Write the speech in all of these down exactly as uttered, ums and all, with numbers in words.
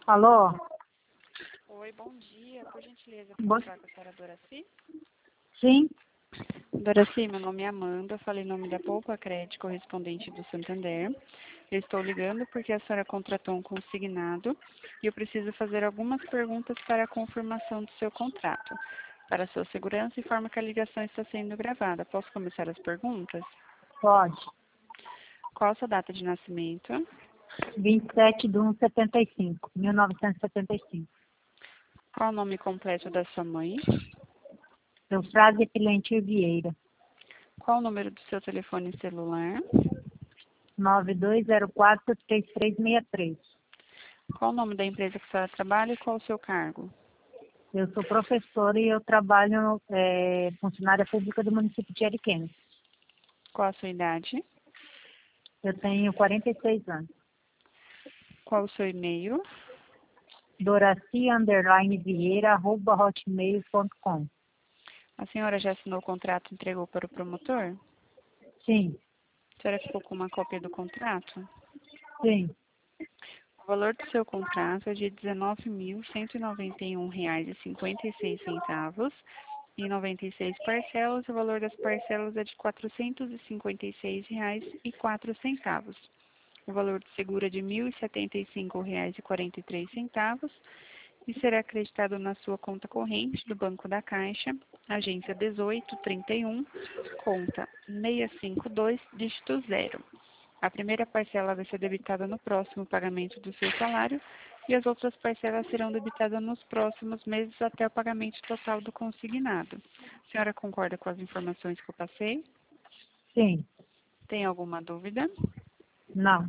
Alô? Oi, bom dia. Por gentileza, Bom- posso falar com a senhora Doraci? Sim? Doraci, meu nome é Amanda, falei em nome da Poupa Crédito, correspondente do Santander. Eu estou ligando porque a senhora contratou um consignado e eu preciso fazer algumas perguntas para a confirmação do seu contrato. Para a sua segurança, informo que a ligação está sendo gravada. Posso começar as perguntas? Pode. Qual a sua data de nascimento? vinte e sete de um de setenta e cinco, mil novecentos e setenta e cinco. Qual o nome completo da sua mãe? Eufrásia Pilentir Vieira. Qual o número do seu telefone celular? nove dois zero quatro, três três seis três. Qual o nome da empresa que a senhora trabalha e qual o seu cargo? Eu sou professora e eu trabalho é, funcionária pública do município de Ariquemes. Qual a sua idade? Eu tenho quarenta e seis anos. Qual o seu e-mail? Doraci underline Vieira arroba hotmail ponto com. A senhora já assinou o contrato e entregou para o promotor? Sim, A senhora ficou com uma cópia do contrato? sim, O valor do seu contrato é de dezenove mil cento e noventa e um reais e cinquenta e seis centavos em noventa e seis parcelas. O valor das parcelas é de quatrocentos e cinquenta e seis reais e quatro centavos. O valor do seguro é de mil e setenta e cinco reais e quarenta e três centavos e será acreditado na sua conta corrente do Banco da Caixa, agência dezoito trinta e um, conta seiscentos e cinquenta e dois, dígito zero. A primeira parcela vai ser debitada no próximo pagamento do seu salário e as outras parcelas serão debitadas nos próximos meses até o pagamento total do consignado. A senhora concorda com as informações que eu passei? sim. Tem alguma dúvida? Não.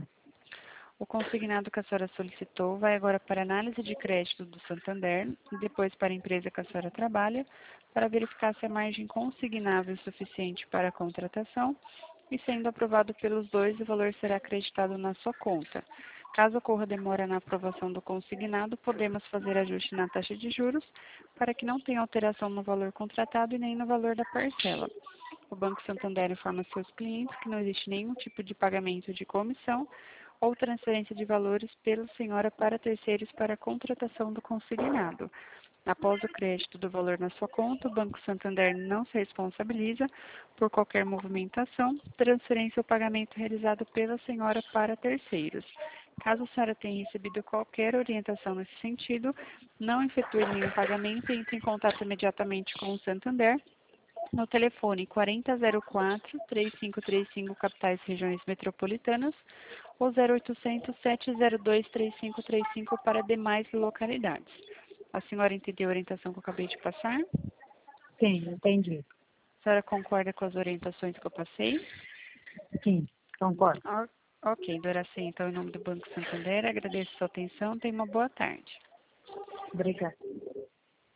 O consignado que a senhora solicitou vai agora para análise de crédito do Santander e depois para a empresa que a senhora trabalha, para verificar se a margem consignável é suficiente para a contratação e, sendo aprovado pelos dois, o valor será acreditado na sua conta. Caso ocorra demora na aprovação do consignado, podemos fazer ajuste na taxa de juros para que não tenha alteração no valor contratado e nem no valor da parcela. O Banco Santander informa seus clientes que não existe nenhum tipo de pagamento de comissão ou transferência de valores pela senhora para terceiros para a contratação do consignado. Após o crédito do valor na sua conta, o Banco Santander não se responsabiliza por qualquer movimentação, transferência ou pagamento realizado pela senhora para terceiros. Caso a senhora tenha recebido qualquer orientação nesse sentido, não efetue nenhum pagamento e entre em contato imediatamente com o Santander no telefone quarenta zero quatro, três cinco três cinco, capitais e regiões metropolitanas, ou zero oitocentos, sete zero dois, três cinco três cinco para demais localidades. A senhora entendeu a orientação que eu acabei de passar? Sim, entendi. A senhora concorda com as orientações que eu passei? Sim, concordo. Ah, ok, Doraci, então, em nome do Banco Santander, agradeço a sua atenção. Tenha uma boa tarde. Obrigada.